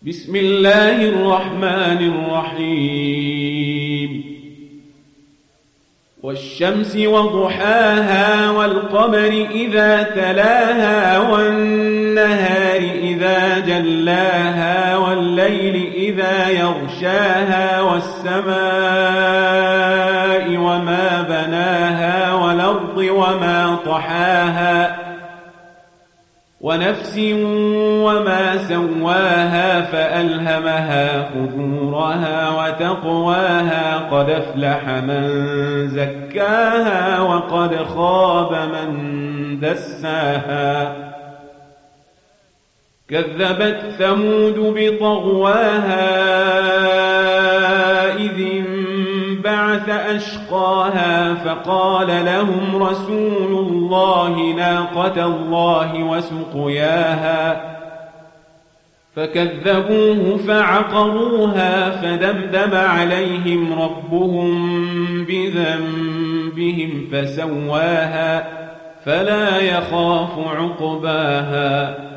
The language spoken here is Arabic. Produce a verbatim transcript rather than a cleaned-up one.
بسم الله الرحمن الرحيم والشمس وضحاها والقمر إذا تلاها والنهار إذا جلاها والليل إذا يغشاها والسماء وما بناها والأرض وما طحاها ونفس وما سواها فألهمها فجورها وتقواها قد أفلح من زكاها وقد خاب من دساها كذبت ثمود بطغواها إذ انبعث أشقاها فقال لهم رسول الله ناقة الله وسقياها فكذبوه فعقروها فدمدم عليهم ربهم بذنبهم فسواها فلا يخاف عقباها